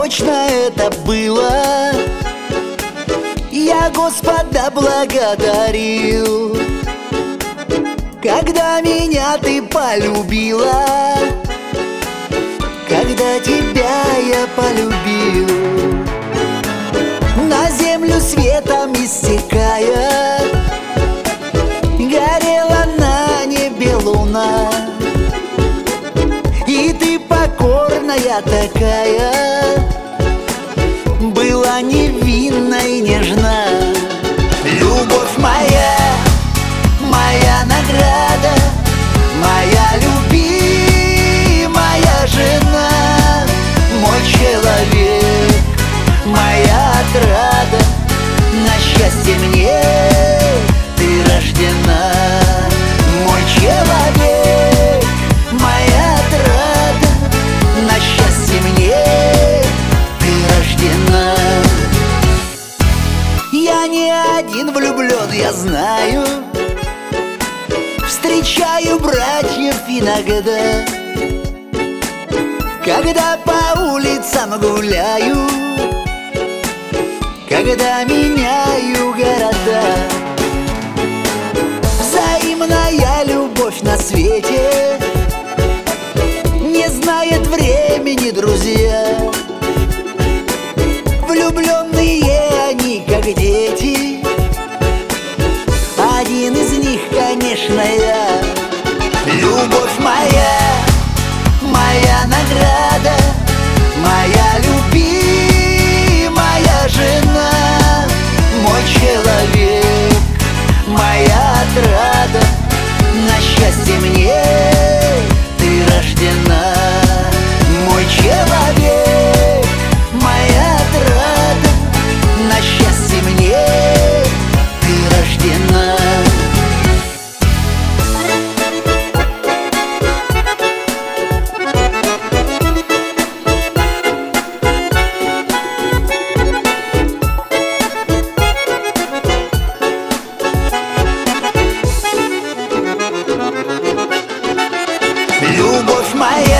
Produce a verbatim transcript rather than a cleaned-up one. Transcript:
точно это было. Я Господа благодарил, когда меня ты полюбила, когда тебя я полюбил. На землю светом иссякая, горела на небе луна, и ты покорная такая была невинна и нежна. Любовь моя, моя награда, моя любимая жена, мой человек, моя отрада, на счастье мне ты рождена. Мой человек, моя отрада, на счастье мне ты рождена. Я не один влюблен, я знаю, встречаю братьев иногда, когда по улицам гуляю, когда меняю города. Взаимная любовь на свете не знает времени, друзья. Влюбленные они, как дети, один из них, конечно, я. Любовь моя, моя награда, моя любимая жена, мой человек, моя отрада, на счастье мне ты рождена. Мой человек, моя отрада, на счастье мне ты рождена. Любовь моя,